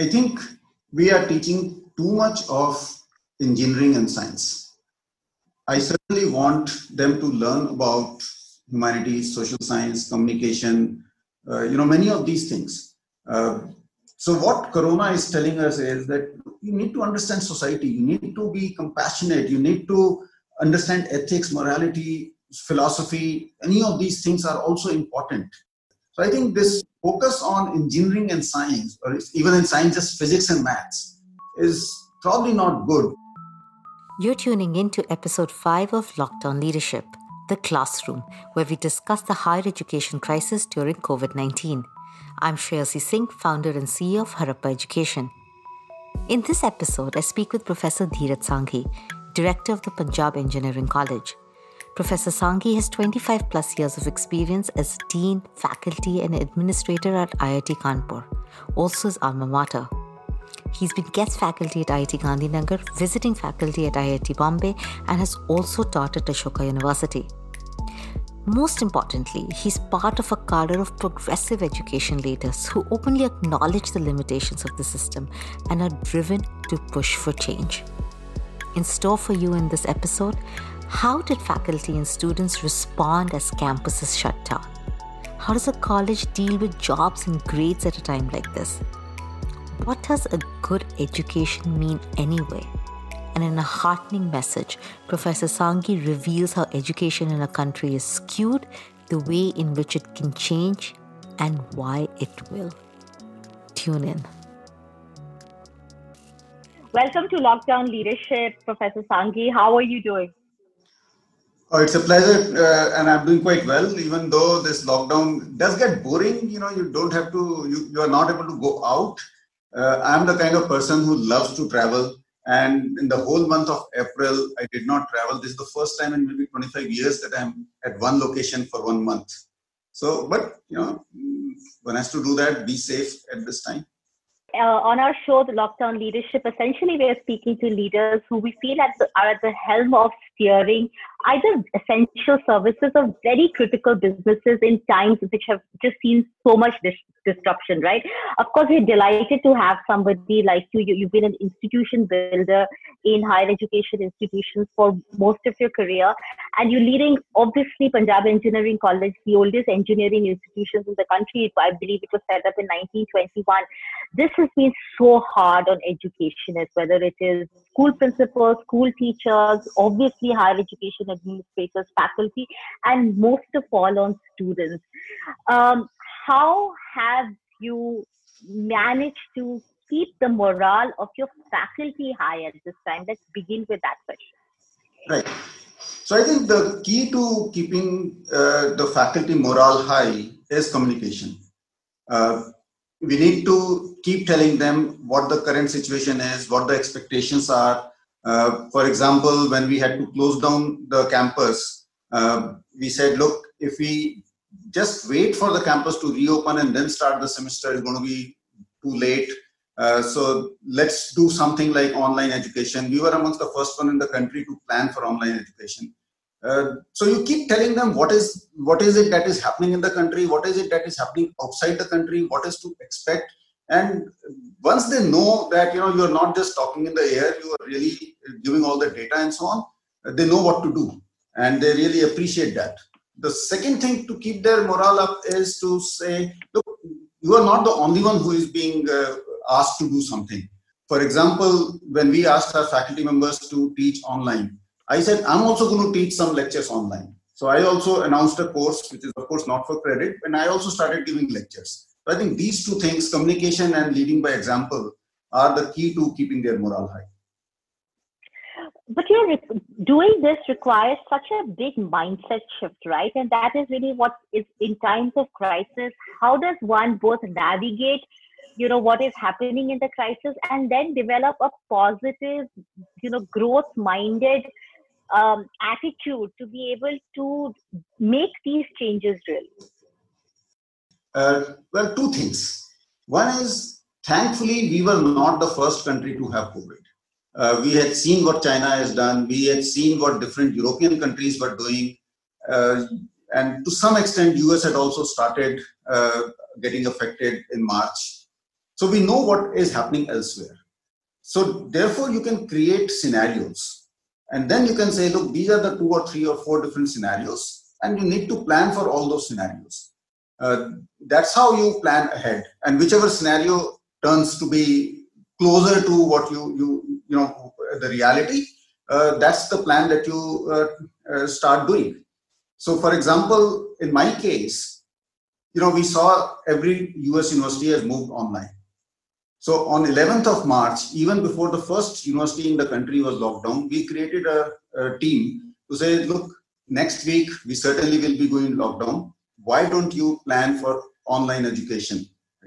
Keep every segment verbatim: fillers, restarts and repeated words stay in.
I think we are teaching too much of engineering and science. I certainly want them to learn about humanities, social science, communication, uh, you know, many of these things. Uh, so what Corona is telling us is that you need to understand society, you need to be compassionate, you need to understand ethics, morality, philosophy. Any of these things are also important. So I think this focus on engineering and science, or even in science, just physics and maths, is probably not good. You're tuning in to episode five of Lockdown Leadership, The Classroom, where we discuss the higher education crisis during covid nineteen. I'm Shreyasi Singh, founder and C E O of Harappa Education. In this episode, I speak with Professor Dheeraj Sanghi, director of the Punjab Engineering College. Professor Sanghi has twenty-five plus years of experience as dean, faculty, and administrator at I I T Kanpur, also his alma mater. He's been guest faculty at I I T Gandhinagar, visiting faculty at I I T Bombay, and has also taught at Ashoka University. Most importantly, he's part of a cadre of progressive education leaders who openly acknowledge the limitations of the system and are driven to push for change. In store for you in this episode, how did faculty and students respond as campuses shut down? How does a college deal with jobs and grades at a time like this? What does a good education mean anyway? And in a heartening message, Professor Sanghi reveals how education in a country is skewed, the way in which it can change, and why it will. Tune in. Welcome to Lockdown Leadership, Professor Sanghi. How are you doing? Oh, it's a pleasure, uh, and I'm doing quite well, even though this lockdown does get boring. You know, you don't have to, you, you are not able to go out. Uh, I'm the kind of person who loves to travel. And in the whole month of April, I did not travel. This is the first time in maybe twenty-five years that I'm at one location for one month. So, but, you know, one has to do that, be safe at this time. Uh, on our show, The Lockdown Leadership, essentially we are speaking to leaders who we feel at the, are at the helm of steering either essential services or very critical businesses in times which have just seen so much dis- disruption, right? Of course, we're delighted to have somebody like you. you. You've been an institution builder in higher education institutions for most of your career, and you're leading, obviously, Punjab Engineering College, the oldest engineering institutions in the country. I believe it was set up in nineteen twenty-one. This has been so hard on educationists, whether it is school principals, school teachers, obviously higher education administrators, faculty, and most of all on students. Um, how have you managed to keep the morale of your faculty high at this time? Let's begin with that question. Right. So I think the key to keeping uh, the faculty morale high is communication. Uh, we need to keep telling them what the current situation is, what the expectations are. Uh, for example, when we had to close down the campus, uh, we said, look, if we just wait for the campus to reopen and then start the semester, it's going to be too late. Uh, so let's do something like online education. We were amongst the first one in the country to plan for online education. Uh, so you keep telling them what is what is it that is happening in the country, what is it that is happening outside the country, what is to expect. And once they know that, you know, you're not just talking in the air, you are really giving all the data and so on, they know what to do. And they really appreciate that. The second thing to keep their morale up is to say, look, you are not the only one who is being uh, asked to do something. For example, when we asked our faculty members to teach online, I said, I'm also going to teach some lectures online. So I also announced a course, which is of course not for credit, and I also started giving lectures. So I think these two things, communication and leading by example, are the key to keeping their morale high. But you know, doing this requires such a big mindset shift, right? And that is really what is in times of crisis. How does one both navigate, you know, what is happening in the crisis and then develop a positive, you know, growth-minded um, attitude to be able to make these changes real? Uh, well, two things. One is, thankfully, we were not the first country to have COVID. Uh, we had seen what China has done. We had seen what different European countries were doing. Uh, and to some extent, U S had also started uh, getting affected in March. So we know what is happening elsewhere. So therefore, you can create scenarios. And then you can say, look, these are the two or three or four different scenarios. And you need to plan for all those scenarios. Uh, that's how you plan ahead. And whichever scenario turns to be closer to what you, you, you know, the reality, uh, that's the plan that you uh, uh, start doing. So for example, in my case, you know, we saw every U S university has moved online. So on eleventh of March, even before the first university in the country was locked down, we created a, a team to say, look, next week, we certainly will be going lockdown. Why don't you plan for online education?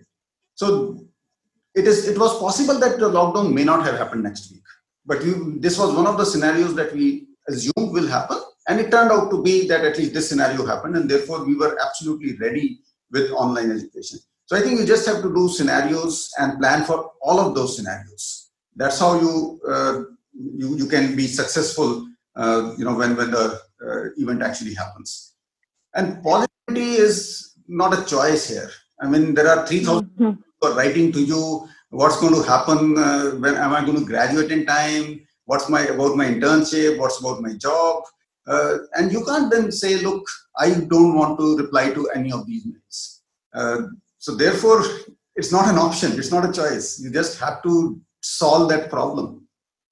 So it is. It was possible that the lockdown may not have happened next week. But you, this was one of the scenarios that we assumed will happen. And it turned out to be that at least this scenario happened. And therefore, we were absolutely ready with online education. So I think you just have to do scenarios and plan for all of those scenarios. That's how you uh, you, you can be successful, uh, you know, when, when the uh, event actually happens. And positivity is not a choice here. I mean, there are three thousand mm-hmm. people writing to you. What's going to happen? Uh, when am I going to graduate in time? What's my about my internship? What's about my job? Uh, and you can't then say, look, I don't want to reply to any of these mails. Uh, so therefore, it's not an option. It's not a choice. You just have to solve that problem.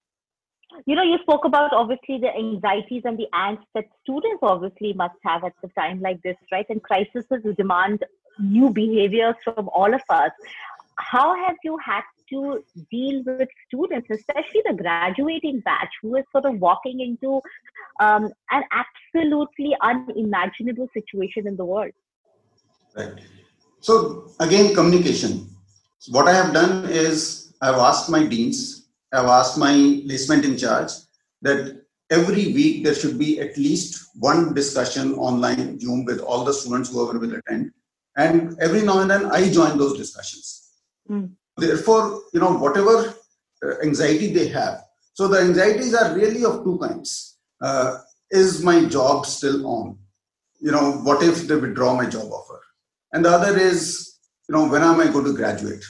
You know, you spoke about obviously the anxieties and the angst that students obviously must have at a time like this, right? And crises demand new behaviors from all of us. How have you had to deal with students, especially the graduating batch, who is sort of walking into um, an absolutely unimaginable situation in the world? Right. So again, communication. So what I have done is I've asked my deans, I've asked my placement in charge that every week there should be at least one discussion online Zoom with all the students, whoever will attend. And every now and then I join those discussions. Mm. Therefore, you know, whatever anxiety they have. So the anxieties are really of two kinds. Uh, is my job still on? You know, what if they withdraw my job offer? And the other is, you know, when am I going to graduate?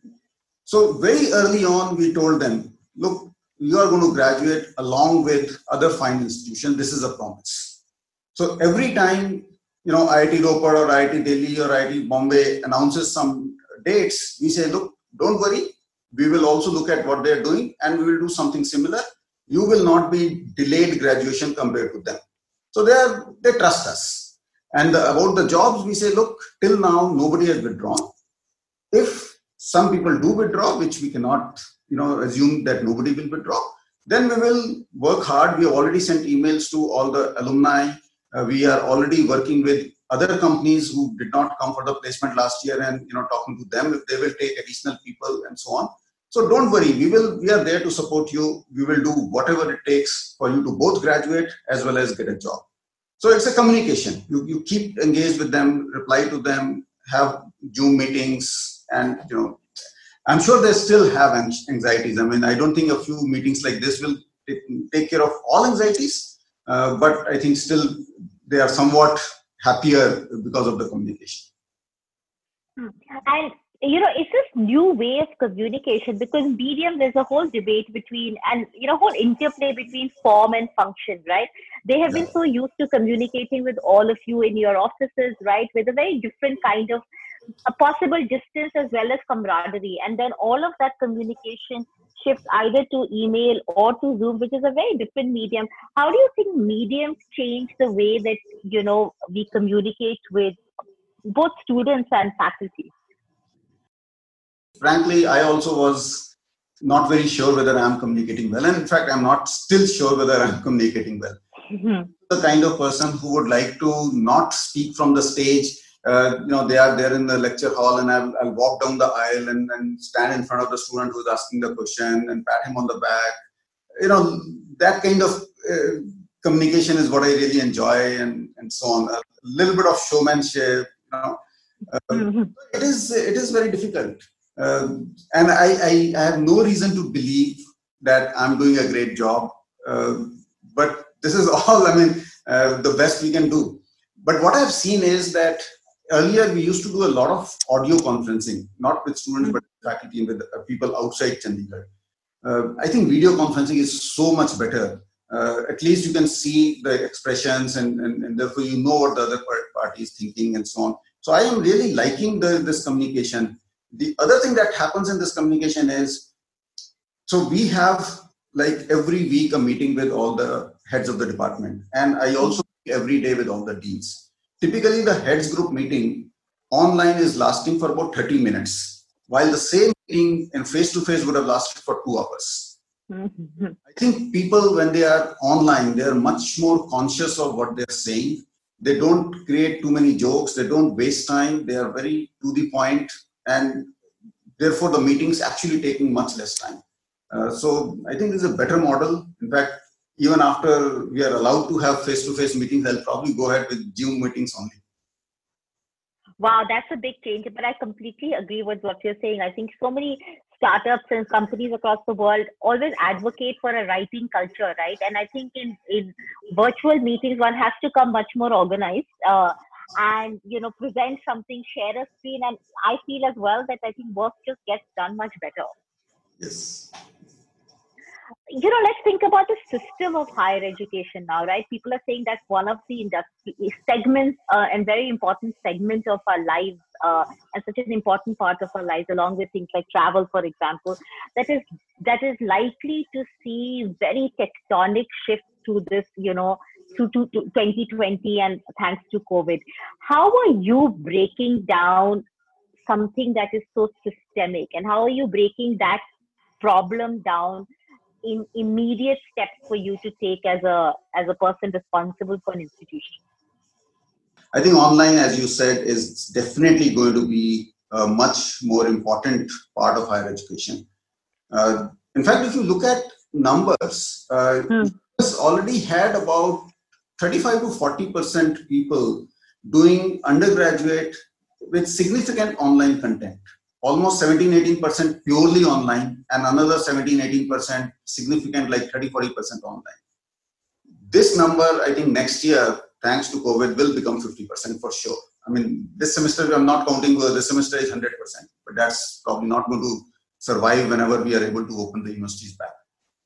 So very early on, we told them, look, you are going to graduate along with other fine institutions. This is a promise. So every time, you know, I I T Ropar or I I T Delhi or I I T Bombay announces some dates, we say, look, don't worry. We will also look at what they're doing and we will do something similar. You will not be delayed graduation compared to them. So they are, they trust us. And the, about the jobs, we say, look, till now, nobody has withdrawn. If some people do withdraw, which we cannot, you know, assume that nobody will withdraw, then we will work hard. We have already sent emails to all the alumni. Uh, we are already working with other companies who did not come for the placement last year and, you know, talking to them if they will take additional people and so on. So don't worry, we will, we are there to support you. We will do whatever it takes for you to both graduate as well as get a job. So it's a communication. You, you keep engaged with them, reply to them, have Zoom meetings, and, you know, I'm sure they still have anxieties. I mean, I don't think a few meetings like this will take, take care of all anxieties, uh, but I think still they are somewhat happier because of the communication. And, you know, it's this new way of communication, because medium, there's a whole debate between, and, you know, whole interplay between form and function, right? They have been so used to communicating with all of you in your offices, right? With a very different kind of a possible distance as well as camaraderie. And then all of that communication shifts either to email or to Zoom, which is a very different medium. How do you think mediums change the way that, you know, we communicate with both students and faculty? Frankly, I also was not very sure whether I'm communicating well. And in fact, I'm not still sure whether I'm communicating well. Mm-hmm. The kind of person who would like to not speak from the stage. Uh, you know, they are there in the lecture hall and I'll, I'll walk down the aisle and, and stand in front of the student who's asking the question and pat him on the back. You know, that kind of uh, communication is what I really enjoy, and, and so on. A little bit of showmanship, you know. Uh, mm-hmm. It is, it is very difficult. Uh, and I, I, I have no reason to believe that I'm doing a great job. Uh, but this is all, I mean, uh, the best we can do. But what I've seen is that earlier we used to do a lot of audio conferencing, not with students, but faculty and with uh, people outside Chandigarh. Uh, I think video conferencing is so much better. Uh, at least you can see the expressions and, and, and therefore you know what the other party is thinking and so on. So I am really liking the, this communication. The other thing that happens in this communication is, so we have like every week a meeting with all the heads of the department. And I also meet every day with all the deans. Typically the heads group meeting online is lasting for about thirty minutes, while the same meeting in face-to-face would have lasted for two hours. Mm-hmm. I think people, when they are online, they are much more conscious of what they're saying. They don't create too many jokes. They don't waste time. They are very to the point, and therefore the meetings actually taking much less time. Uh, so I think this is a better model. In fact, even after we are allowed to have face-to-face meetings, I'll probably go ahead with Zoom meetings only. Wow, that's a big change. But I completely agree with what you're saying. I think so many startups and companies across the world always advocate for a writing culture, right? And I think in, in virtual meetings, one has to come much more organized uh, and, you know, present something, share a screen. And I feel as well that I think work just gets done much better. Yes. You know, let's think about the system of higher education now, right? People are saying that's one of the industry segments uh, and very important segment of our lives uh, and such an important part of our lives, along with things like travel, for example, that is that is likely to see very tectonic shifts through this, you know, through to, to twenty twenty and thanks to COVID. How are you breaking down something that is so systemic, and how are you breaking that problem down in immediate steps for you to take as a as a person responsible for an institution? I think online, as you said, is definitely going to be a much more important part of higher education. Uh, in fact, if you look at numbers, uh, hmm. US already had about thirty-five to forty percent people doing undergraduate with significant online content. Almost seventeen, eighteen percent purely online, and another seventeen, eighteen percent significant, like thirty, forty percent online. This number, I think next year, thanks to COVID, will become fifty percent for sure. I mean, this semester, I'm not counting because this semester is one hundred percent, but that's probably not going to survive whenever we are able to open the universities back.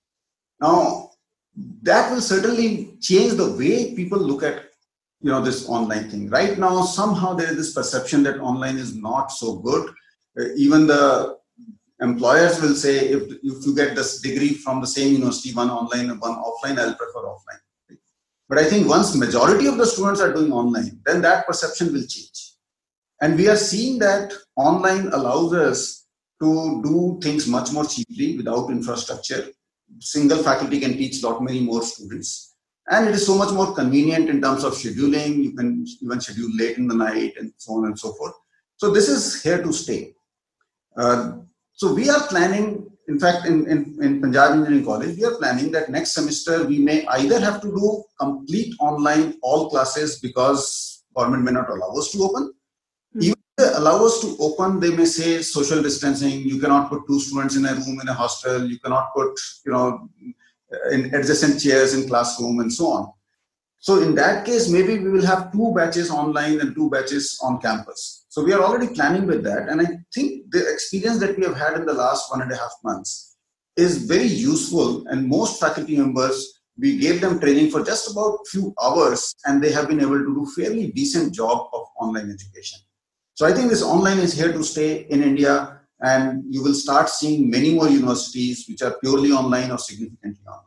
Now, that will certainly change the way people look at, you know, this online thing. Right now, somehow there is this perception that online is not so good. Uh, even the employers will say, if, if you get this degree from the same university, one online and one offline, I'll prefer offline. But I think once majority of the students are doing online, then that perception will change. And we are seeing that online allows us to do things much more cheaply without infrastructure. Single faculty can teach a lot many more students. And it is so much more convenient in terms of scheduling. You can even schedule late in the night and so on and so forth. So this is here to stay. Uh, so we are planning, in fact, in, in, in Punjab Engineering College, we are planning that next semester we may either have to do complete online all classes because government may not allow us to open. Mm-hmm. Even if they allow us to open, they may say social distancing, you cannot put two students in a room in a hostel, you cannot put, you know, in adjacent chairs in classroom and so on. So in that case, maybe we will have two batches online and two batches on campus. So we are already planning with that. And I think the experience that we have had in the last one and a half months is very useful. And most faculty members, we gave them training for just about a few hours, and they have been able to do fairly decent job of online education. So I think this online is here to stay in India, and you will start seeing many more universities which are purely online or significantly online.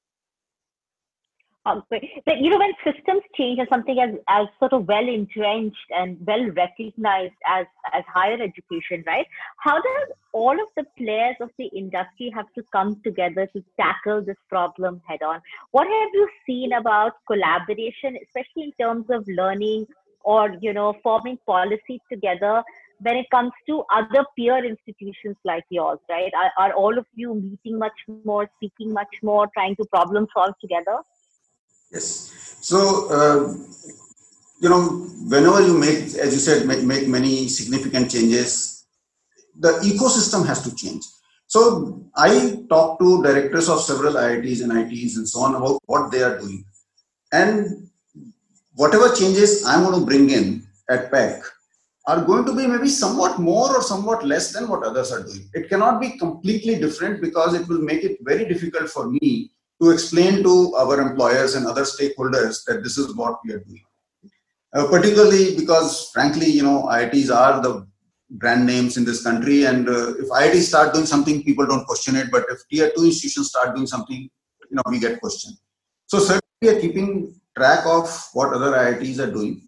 Um, but, but, you know, when systems change and something as, as sort of well entrenched and well recognized as, as higher education, right? How does all of the players of the industry have to come together to tackle this problem head on? What have you seen about collaboration, especially in terms of learning or, you know, forming policies together when it comes to other peer institutions like yours, right? Are, are all of you meeting much more, speaking much more, trying to problem solve together? Yes. So, uh, you know, whenever you make, as you said, make, make many significant changes, the ecosystem has to change. So I talk to directors of several I I Ts and I Ts and so on about what they are doing. And whatever changes I'm going to bring in at P E C, are going to be maybe somewhat more or somewhat less than what others are doing. It cannot be completely different because it will make it very difficult for me to explain to our employers and other stakeholders that this is what we are doing. Uh, particularly because, frankly, you know, I I Ts are the brand names in this country, and uh, if I I Ts start doing something, people don't question it. But if tier two institutions start doing something, you know, we get questioned. So certainly, we are keeping track of what other I I Ts are doing.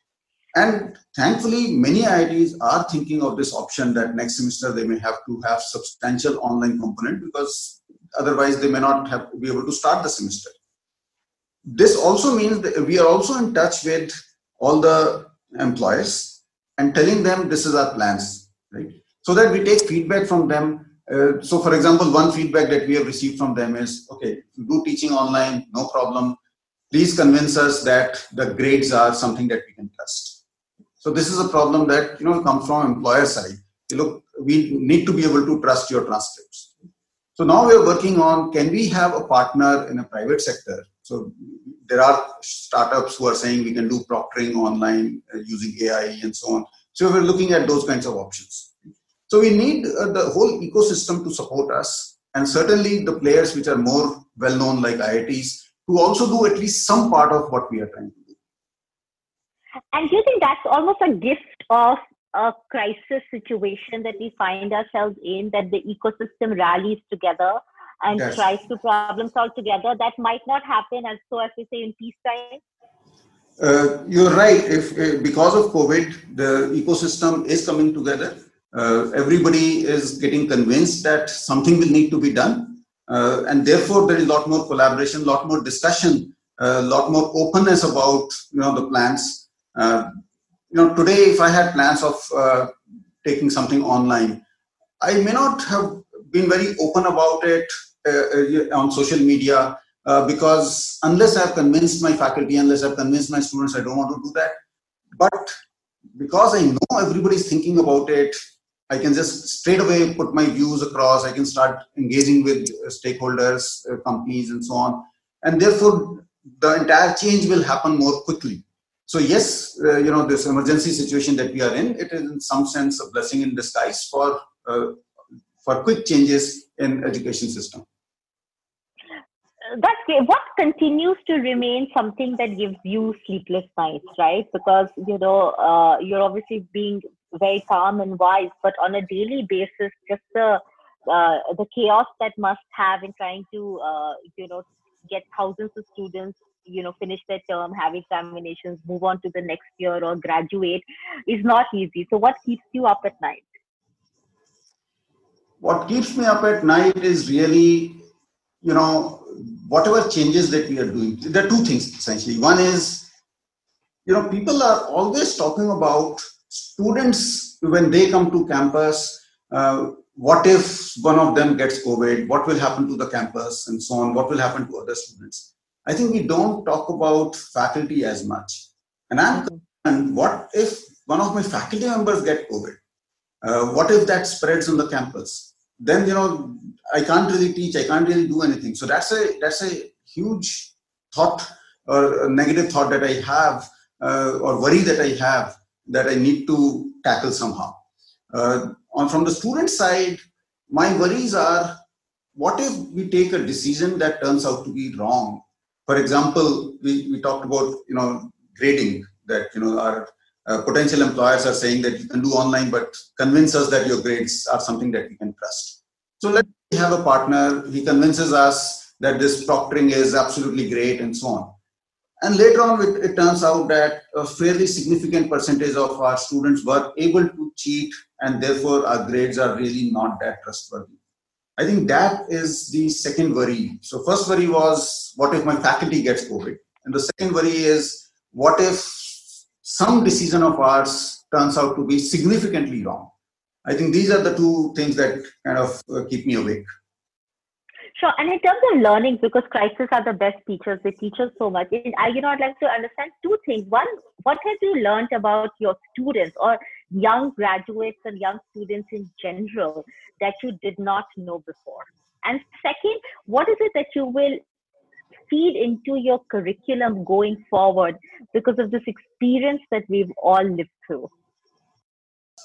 And thankfully, many I I Ts are thinking of this option that next semester they may have to have substantial online component because otherwise they may not have be able to start the semester. This also means that we are also in touch with all the employers and telling them this is our plans, right? So that we take feedback from them. Uh, so for example, one feedback that we have received from them is, okay, do teaching online, no problem. Please convince us that the grades are something that we can trust. So this is a problem that, you know, comes from employer side. You look, we need to be able to trust your transcripts. So now we are working on, can we have a partner in a private sector? So there are startups who are saying we can do proctoring online uh, using A I and so on. So we're looking at those kinds of options. So we need uh, the whole ecosystem to support us, and certainly the players which are more well-known like I I Ts to also do at least some part of what we are trying to do. And do you think that's almost a gift of a crisis situation that we find ourselves in, that the ecosystem rallies together and yes. tries to problem solve together? That might not happen, as so as we say, in peacetime. Uh, you're right. If uh, because of COVID, the ecosystem is coming together. Uh, everybody is getting convinced that something will need to be done, uh, and therefore there is a lot more collaboration, a lot more discussion, a lot more openness about, you know, the plans. Uh, you know, today if I had plans of uh, taking something online, I may not have been very open about it uh, on social media uh, because unless I've convinced my faculty, unless I've convinced my students, I don't want to do that. But because I know everybody's thinking about it, I can just straight away put my views across. I can start engaging with stakeholders, uh, companies, and so on. And therefore, the entire change will happen more quickly. So yes, uh, you know, this emergency situation that we are in, it is in some sense a blessing in disguise for uh, for quick changes in education system. That's great. What continues to remain something that gives you sleepless nights, right? Because, you know, uh, you're obviously being very calm and wise, but on a daily basis, just the uh, the chaos that must have in trying to, uh, you know, get thousands of students, you know, finish their term, have examinations, move on to the next year or graduate is not easy. So what keeps you up at night? What keeps me up at night is really, you know, whatever changes that we are doing. There are two things essentially. One is, you know, people are always talking about students when they come to campus. Uh, what if one of them gets COVID? What will happen to the campus and so on? What will happen to other students? I think we don't talk about faculty as much. And I'm concerned, what if one of my faculty members get COVID? Uh, what if that spreads on the campus? Then, you know, I can't really teach, I can't really do anything. So that's a that's a huge thought or a negative thought that I have uh, or worry that I have that I need to tackle somehow. Uh, on from the student side, my worries are, what if we take a decision that turns out to be wrong? For example, we, we talked about, you know, grading, that, you know, our uh, potential employers are saying that you can do online, but convince us that your grades are something that we can trust. So let's have a partner, he convinces us that this proctoring is absolutely great and so on. And later on, it, it turns out that a fairly significant percentage of our students were able to cheat, and therefore our grades are really not that trustworthy. I think that is the second worry. So first worry was, what if my faculty gets COVID? And the second worry is, what if some decision of ours turns out to be significantly wrong? I think these are the two things that kind of uh, keep me awake. Sure. And in terms of learning, because crises are the best teachers, they teach us so much. I, you know, I'd like to understand two things. One, what have you learned about your students or young graduates and young students in general that you did not know before? And second, what is it that you will feed into your curriculum going forward because of this experience that we've all lived through?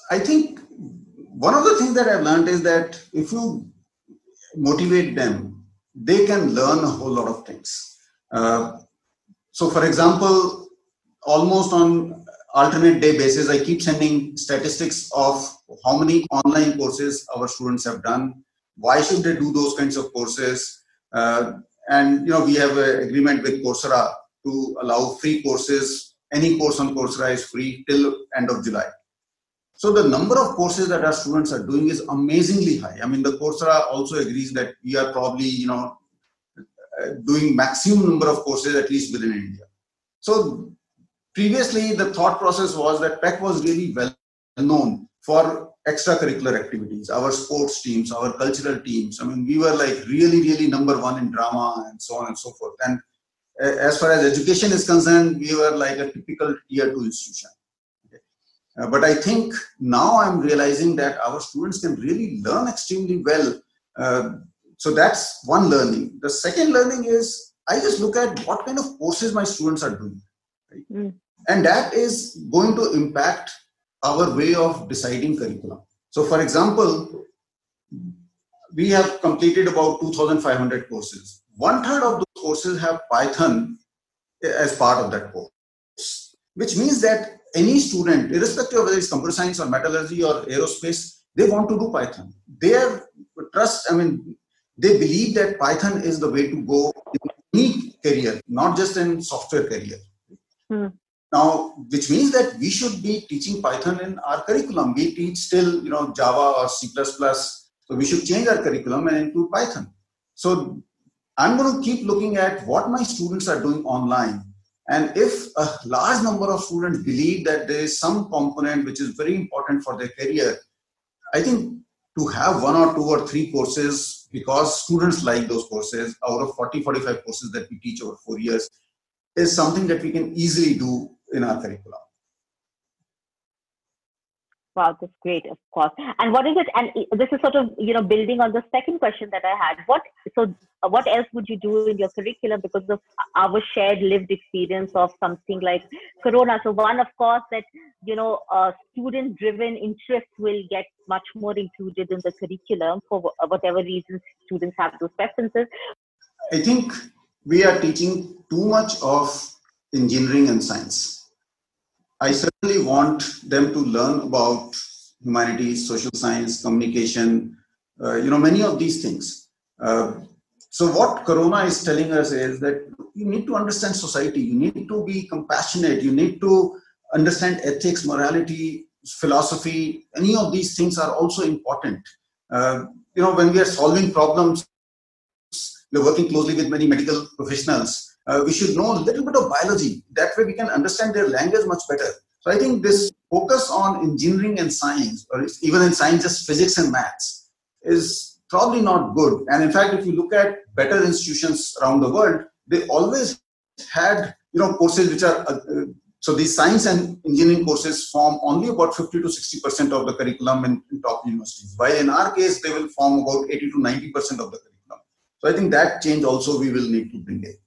I think one of the things that I've learned is that if you motivate them, they can learn a whole lot of things. Uh, so, for example, almost on alternate day basis, I keep sending statistics of how many online courses our students have done. Why should they do those kinds of courses? Uh, and you know, we have an agreement with Coursera to allow free courses. Any course on Coursera is free till end of July. So the number of courses that our students are doing is amazingly high. I mean, the Coursera also agrees that we are probably, you know, doing maximum number of courses at least within India. So previously, the thought process was that P E C was really well known for extracurricular activities, our sports teams, our cultural teams. I mean, we were like really, really number one in drama and so on and so forth. And as far as education is concerned, we were like a typical tier two institution. Uh, but I think now I'm realizing that our students can really learn extremely well. Uh, so that's one learning. The second learning is I just look at what kind of courses my students are doing. Right? Mm. And that is going to impact our way of deciding curriculum. So for example, we have completed about two thousand five hundred courses. One third of those courses have Python as part of that course, which means that any student, irrespective of whether it's computer science or metallurgy or aerospace, they want to do Python. They have trust, I mean, they believe that Python is the way to go in any career, not just in software career. Hmm. Now, which means that we should be teaching Python in our curriculum. We teach still, you know, Java or C plus plus. So we should change our curriculum and include Python. So I'm going to keep looking at what my students are doing online. And if a large number of students believe that there is some component which is very important for their career, I think to have one or two or three courses, because students like those courses, out of forty, forty-five courses that we teach over four years, is something that we can easily do in our curriculum. Wow, that's great, of course. And what is it? And this is sort of, you know, building on the second question that I had. What so what else would you do in your curriculum because of our shared lived experience of something like Corona? So one, of course, that, you know, uh, student-driven interest will get much more included in the curriculum for whatever reasons students have those preferences. I think we are teaching too much of engineering and science. I certainly want them to learn about humanities, social science, communication, uh, you know, many of these things. Uh, so what Corona is telling us is that you need to understand society, you need to be compassionate, you need to understand ethics, morality, philosophy. Any of these things are also important. Uh, you know, when we are solving problems, we're working closely with many medical professionals. Uh, we should know a little bit of biology. That way we can understand their language much better. So I think this focus on engineering and science, or even in science, just physics and maths, is probably not good. And in fact, if you look at better institutions around the world, they always had, you know, courses which are, uh, uh, so these science and engineering courses form only about fifty to sixty percent of the curriculum in, in top universities. While in our case, they will form about eighty to ninety percent of the curriculum. So I think that change also we will need to bring in.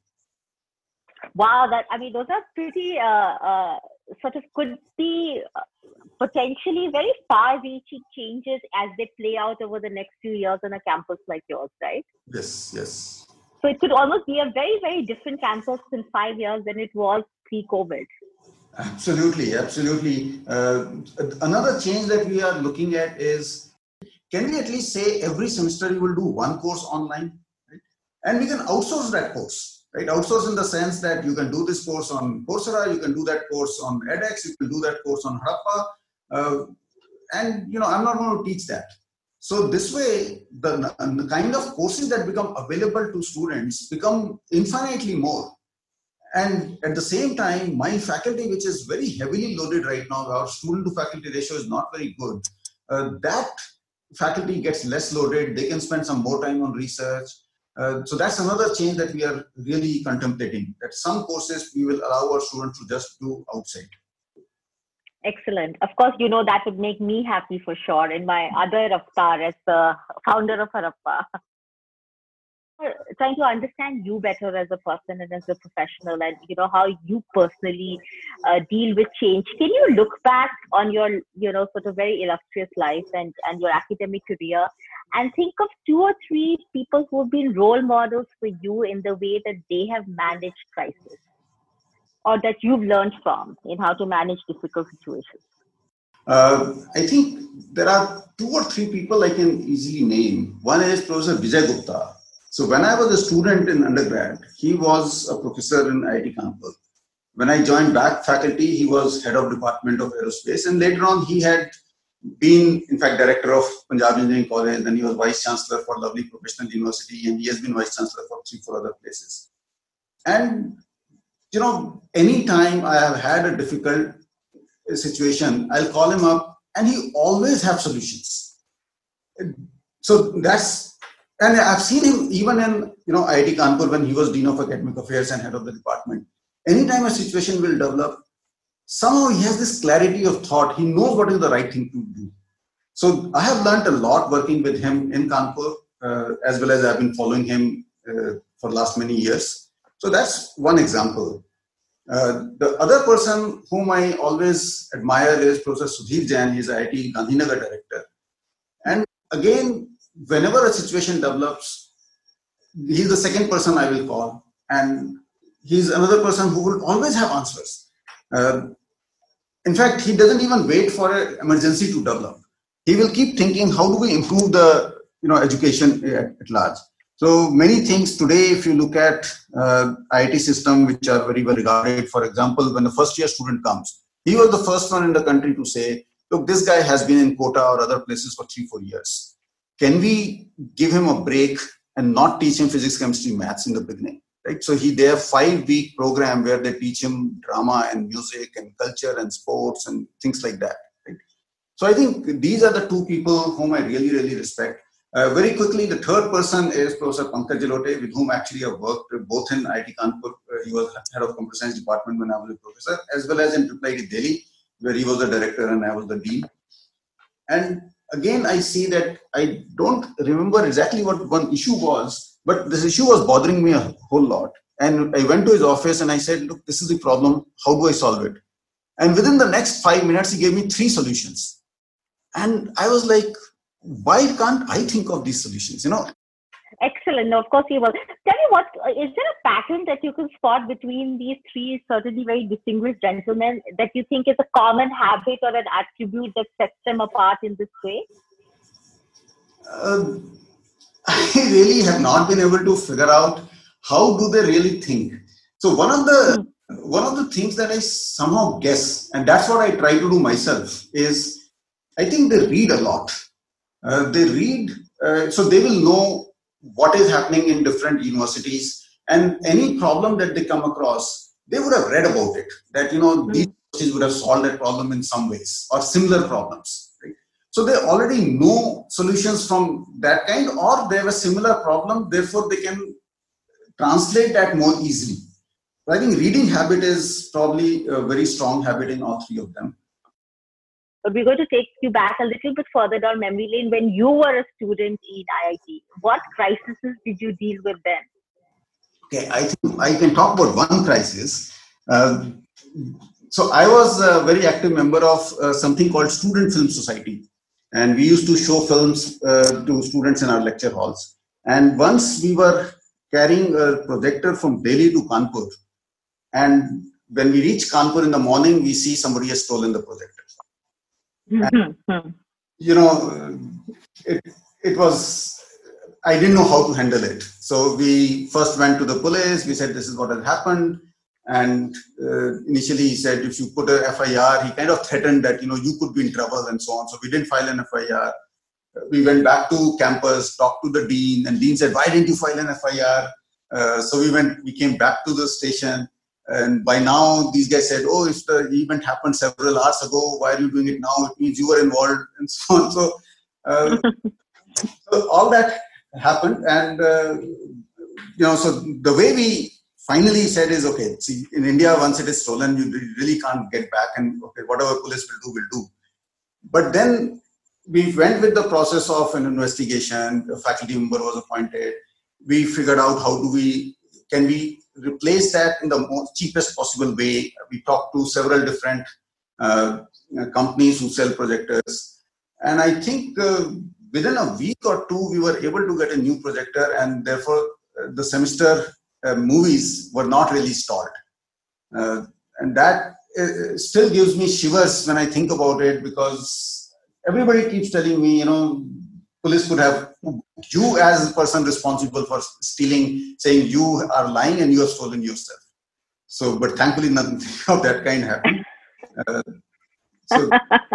Wow, that I mean, those are pretty uh, uh, sort of could be uh, potentially very far-reaching changes as they play out over the next few years on a campus like yours, right? Yes, yes. So it could almost be a very, very different campus in five years than it was pre-COVID. Absolutely, absolutely. Uh, another change that we are looking at is, can we at least say every semester you will do one course online, right? And we can outsource that course. Right, outsource in the sense that you can do this course on Coursera, you can do that course on edX, you can do that course on Harappa, uh, and you know I'm not going to teach that. So this way, the, the kind of courses that become available to students become infinitely more. And at the same time, my faculty, which is very heavily loaded right now, our student to faculty ratio is not very good. Uh, that faculty gets less loaded. They can spend some more time on research. Uh, so that's another change that we are really contemplating, that some courses we will allow our students to just do outside. Excellent. Of course, you know, that would make me happy for sure in my other avatar as the founder of Harappa. trying to understand you better as a person and as a professional, and you know how you personally uh, deal with change. Can you look back on your, you know, sort of very illustrious life and and your academic career, and think of two or three people who have been role models for you in the way that they have managed crisis, or that you've learned from in how to manage difficult situations? Uh, I think there are two or three people I can easily name. One is Professor Vijay Gupta. So when I was a student in undergrad, he was a professor in I I T Kanpur. When I joined back faculty, he was head of Department of Aerospace, and later on he had been, in fact, director of Punjab Engineering College, then he was vice chancellor for Lovely Professional University, and he has been vice chancellor for three, four other places. And, you know, anytime I have had a difficult situation, I'll call him up, and he always have solutions. So that's, and I've seen him even in, you know, I I T Kanpur when he was Dean of Academic Affairs and head of the department. Anytime a situation will develop, somehow he has this clarity of thought. He knows what is the right thing to do. So I have learned a lot working with him in Kanpur, uh, as well as I've been following him uh, for the last many years. So that's one example. Uh, the other person whom I always admire is Professor Sudhir Jain. He's I I T Gandhinagar director. And again, whenever a situation develops, he's the second person I will call. And he's another person who will always have answers. Uh, in fact, he doesn't even wait for an emergency to develop. He will keep thinking, how do we improve the, you know, education at, at large? So many things today, if you look at uh, I I T system, which are very well regarded, for example, when the first year student comes, he was the first one in the country to say, look, this guy has been in Kota or other places for three, four years. Can we give him a break and not teach him physics, chemistry, maths in the beginning? Right? So he, they have five week program where they teach him drama and music and culture and sports and things like that. Right? So I think these are the two people whom I really, really respect. Uh, very quickly, the third person is Professor Pankaj Jalote, with whom actually I worked both in I I T Kanpur. Uh, he was head of computer science department when I was a professor, as well as in I I T Delhi, where he was the director and I was the dean. And again, I see that I don't remember exactly what one issue was, but this issue was bothering me a whole lot. And I went to his office and I said, look, this is the problem. How do I solve it? And within the next five minutes, he gave me three solutions. And I was like, why can't I think of these solutions? You know? Excellent. No, of course you will. Tell me, what is there a pattern that you can spot between these three certainly very distinguished gentlemen that you think is a common habit or an attribute that sets them apart in this way? Uh, I really have not been able to figure out how do they really think. So one of the hmm. one of the things that I somehow guess, and that's what I try to do myself, is I think they read a lot. Uh, they read, uh, so they will know what is happening in different universities, and any problem that they come across, they would have read about it, that, you know, mm-hmm. these universities would have solved that problem in some ways or similar problems. Right? So they already know solutions from that kind, or they have a similar problem, therefore they can translate that more easily. So I think reading habit is probably a very strong habit in all three of them. But we're going to take you back a little bit further down memory lane. When you were a student in I I T, what crises did you deal with then? Okay, I think I can talk about one crisis. Uh, so I was a very active member of uh, something called Student Film Society. And we used to show films uh, to students in our lecture halls. And once we were carrying a projector from Delhi to Kanpur. And when we reach Kanpur in the morning, we see somebody has stolen the projector. And, you know, it, it was, I didn't know how to handle it. So we first went to the police. We said, this is what has happened. And uh, initially he said, if you put an F I R, he kind of threatened that, you know, you could be in trouble and so on. So we didn't file an F I R. We went back to campus, talked to the dean, and dean said, why didn't you file an F I R? Uh, so we went, we came back to the station. And by now, these guys said, oh, if the event happened several hours ago, why are you doing it now? It means you were involved and so on. So, uh, so all that happened. And, uh, you know, so the way we finally said is, okay, see, in India, once it is stolen, you really can't get back. And, okay, whatever police will do, will do. But then we went with the process of an investigation. A faculty member was appointed. we figured out how do we, can we replace that in the most cheapest possible way. We talked to several different uh, companies who sell projectors. And I think uh, within a week or two, we were able to get a new projector, and therefore uh, the semester uh, movies were not really stalled. Uh, and that uh, still gives me shivers when I think about it, because everybody keeps telling me, you know, police could have you as a person responsible for stealing, saying you are lying and you have stolen yourself. So, but thankfully nothing of that kind happened. Uh, so,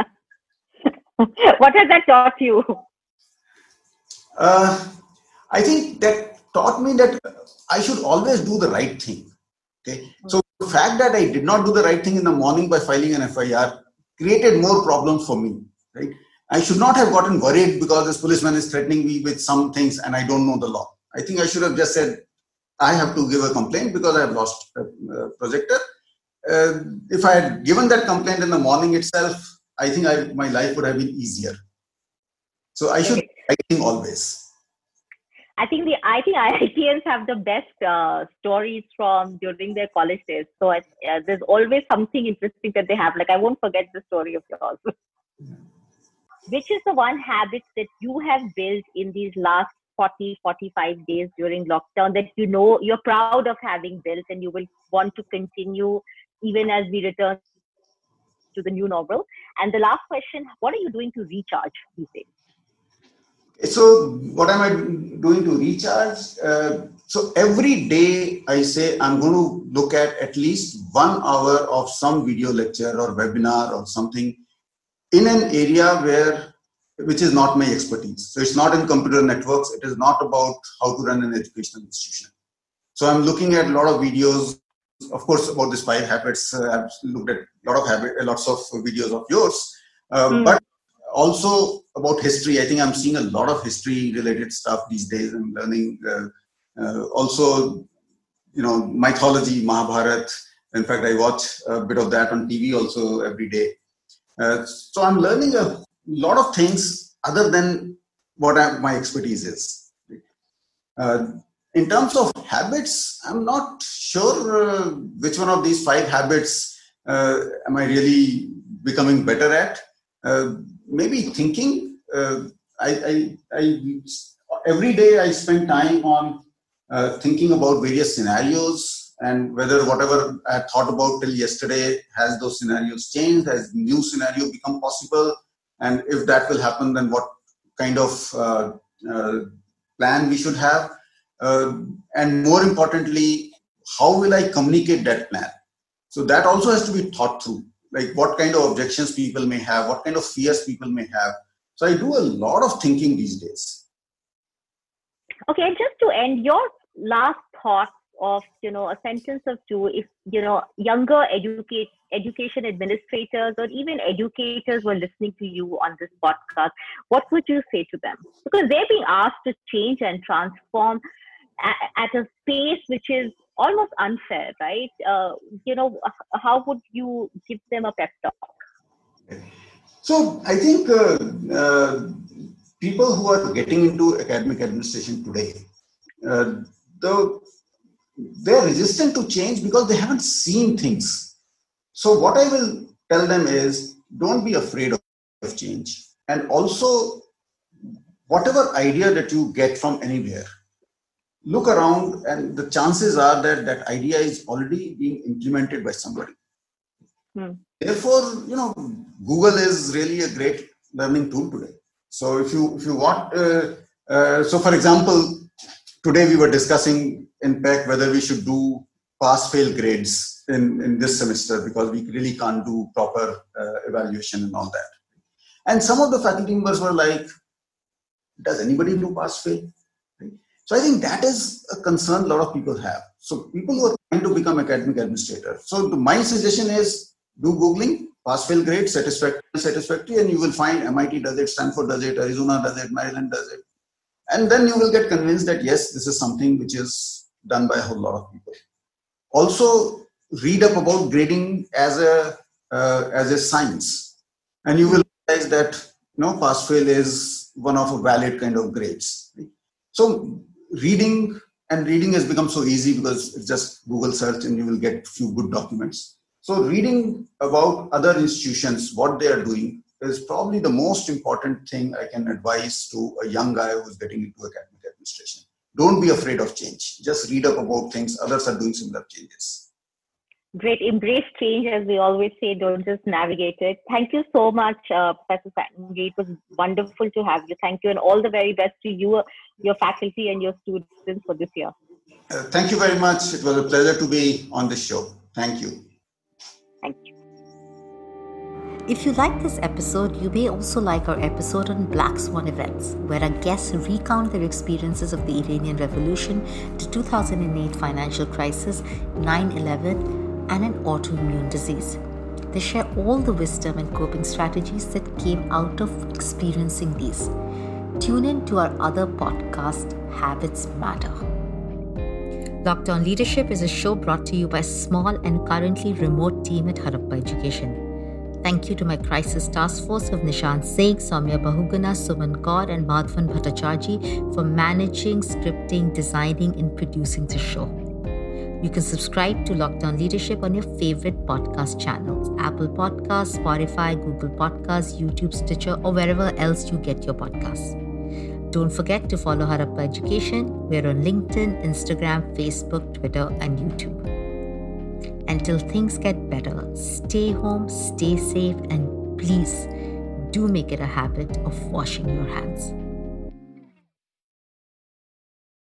what has that taught you? Uh, I think that taught me that I should always do the right thing. Okay, so the fact that I did not do the right thing in the morning by filing an F I R created more problems for me. Right, I should not have gotten worried because this policeman is threatening me with some things and I don't know the law. I think I should have just said I have to give a complaint because I have lost a, a projector. Uh, if I had given that complaint in the morning itself, I think I, my life would have been easier. So I should. I think always. I think the I think I I T Ns have the best uh, stories from during their college days. So uh, there's always something interesting that they have. Like, I won't forget the story of yours. Yeah. Which is the one habit that you have built in these last forty, forty-five days during lockdown that you know you're proud of having built and you will want to continue even as we return to the new normal? And the last question, what are you doing to recharge these days? So what am I doing to recharge? Uh, so every day I say I'm going to look at at least one hour of some video lecture or webinar or something in an area where, which is not my expertise. So it's not in computer networks. It is not about how to run an educational institution. So I'm looking at a lot of videos, of course, about these five habits. Uh, I've looked at a lot of habit, lots of videos of yours, uh, mm. but also about history. I think I'm seeing a lot of history related stuff these days. I'm learning uh, uh, also, you know, mythology, Mahabharata. In fact, I watch a bit of that on T V also every day. Uh, so I'm learning a lot of things other than what I, my expertise is. Uh, in terms of habits, I'm not sure uh, which one of these five habits uh, am I really becoming better at. Uh, maybe thinking. Uh, I, I, I, every day I spend time on uh, thinking about various scenarios and whether whatever I thought about till yesterday, has those scenarios changed, has new scenario become possible, and if that will happen, then what kind of uh, uh, plan we should have, uh, and more importantly, how will I communicate that plan? So that also has to be thought through. Like what kind of objections people may have, what kind of fears people may have. So I do a lot of thinking these days. Okay, just to end, your last thoughts of, you know, a sentence or two, if, you know, younger educate, education administrators or even educators were listening to you on this podcast, what would you say to them? Because they're being asked to change and transform at, at a pace which is almost unfair, right? Uh, you know, how would you give them a pep talk? So I think uh, uh, people who are getting into academic administration today, uh, the, they're resistant to change because they haven't seen things. So what I will tell them is, don't be afraid of change. And also, whatever idea that you get from anywhere, look around and the chances are that that idea is already being implemented by somebody. Hmm. Therefore, you know, Google is really a great learning tool today. So if you if you want, uh, uh, so for example, today we were discussing in P E C whether we should do pass-fail grades in, in this semester because we really can't do proper uh, evaluation and all that. And some of the faculty members were like, does anybody do pass-fail? So I think that is a concern a lot of people have. So people who are trying to become academic administrators. So my suggestion is do Googling, pass-fail grade, satisfactory, satisfactory, and you will find M I T does it, Stanford does it, Arizona does it, Maryland does it. And then you will get convinced that yes, this is something which is done by a whole lot of people. Also read up about grading as a, uh, as a science. And you will realize that, you know, pass-fail is one of a valid kind of grades. So reading and reading has become so easy because it's just Google search and you will get few good documents. So reading about other institutions, what they are doing, is probably the most important thing I can advise to a young guy who's getting into academic administration. Don't be afraid of change. Just read up about things. Others are doing similar changes. Great. Embrace change, as we always say. Don't just navigate it. Thank you so much, uh, Professor Sanghvi. It was wonderful to have you. Thank you, and all the very best to you, your faculty, and your students for this year. Uh, thank you very much. It was a pleasure to be on this show. Thank you. Thank you. If you like this episode, you may also like our episode on Black Swan events, where our guests recount their experiences of the Iranian Revolution, the two thousand eight financial crisis, nine eleven, and an autoimmune disease. They share all the wisdom and coping strategies that came out of experiencing these. Tune in to our other podcast, Habits Matter. Lockdown Leadership is a show brought to you by a small and currently remote team at Harappa Education. Thank you to my crisis task force of Nishant Singh, Soumya Bahuguna, Suman Kaur, and Madhvan Bhattacharjee for managing, scripting, designing, and producing the show. You can subscribe to Lockdown Leadership on your favorite podcast channels: Apple Podcasts, Spotify, Google Podcasts, YouTube, Stitcher, or wherever else you get your podcasts. Don't forget to follow Harappa Education. We're on LinkedIn, Instagram, Facebook, Twitter, and YouTube. Until things get better, stay home, stay safe, and please do make it a habit of washing your hands.